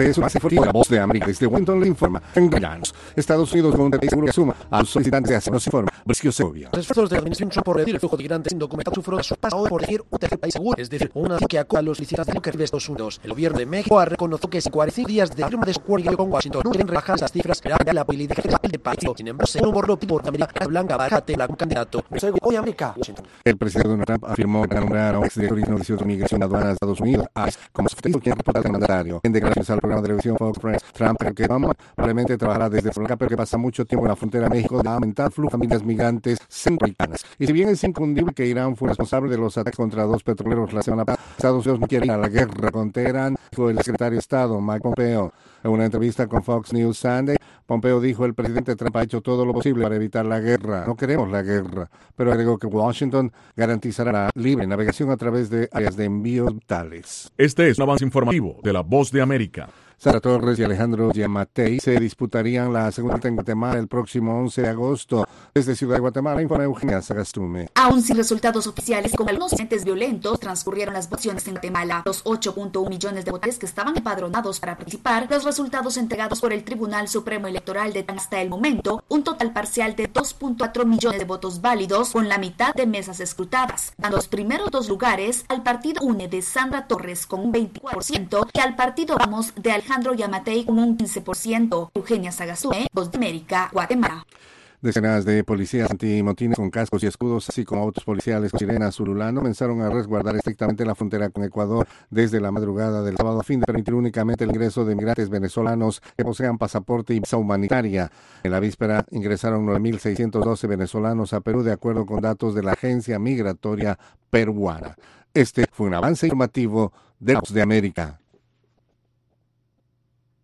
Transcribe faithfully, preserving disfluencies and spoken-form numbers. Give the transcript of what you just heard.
Este es un base informativo de La Voz de América. Desde Washington le informa. En Granos, Estados Unidos con un seguro que suma a los solicitantes de asilo, nos informa Briscio Segovia. Los esfuerzos de la administración Trump por reducir el flujo de migrantes indocumentados sufrió su paso por elegir un tercer país seguro, es decir, una que acoja a los solicitantes que recibe Estados Unidos. El gobierno de México ha reconocido que en cuarenta y cinco días de firma de su acuerdo con Washington no quieren rebajar esas cifras, pero hay la posibilidad de que el de país. Sin embargo, según Borlo por América Blanca Bajate, la candidato. Hoy América, Washington. El presidente Donald Trump afirmó que nombrar a un exdirector de Migración y Aduanas de Estados Unidos como su futuro quien reporta al mandatario. En declaraciones al programa de televisión Fox Friends, Trump que Obama probablemente trabajará desde Florida, pero que pasa mucho tiempo en la frontera de México de aumentar el flujo de familias migrantes centroamericanas. Y si bien es inconfundible que Irán fue responsable de los ataques contra dos petroleros la semana pasada, Estados Unidos no quiere ir a la guerra con Teherán, dijo el secretario de Estado Mike Pompeo. En una entrevista con Fox News Sunday, Pompeo dijo: el presidente Trump ha hecho todo lo posible para evitar la guerra. No queremos la guerra, pero agregó que Washington garantizará la libre navegación a través de áreas de envíos vitales. Este es un avance informativo de La Voz de América. Sara Torres y Alejandro Yamatei se disputarían la segunda vuelta en Guatemala el próximo once de agosto. Desde Ciudad de Guatemala informa Eugenia Sagastume. Aún sin resultados oficiales, con algunos incidentes violentos, transcurrieron las votaciones en Guatemala. Los ocho punto uno millones de votantes que estaban empadronados para participar, los resultados entregados por el Tribunal Supremo Electoral de hasta el momento un total parcial de dos punto cuatro millones de votos válidos, con la mitad de mesas escrutadas, dando los primeros dos lugares al partido UNE de Sandra Torres con un veinticuatro por ciento y al partido Vamos de Alejandro Alejandro Yamatei con un quince por ciento. Eugenia Sagastume, Voz de América, Guatemala. Decenas de policías antimotines con cascos y escudos, así como autos policiales con sirenas ululando, comenzaron a resguardar estrictamente la frontera con Ecuador desde la madrugada del sábado a fin de permitir únicamente el ingreso de migrantes venezolanos que posean pasaporte y visa humanitaria. En la víspera ingresaron nueve mil seiscientos doce venezolanos a Perú, de acuerdo con datos de la Agencia Migratoria Peruana. Este fue un avance informativo de La Voz de América.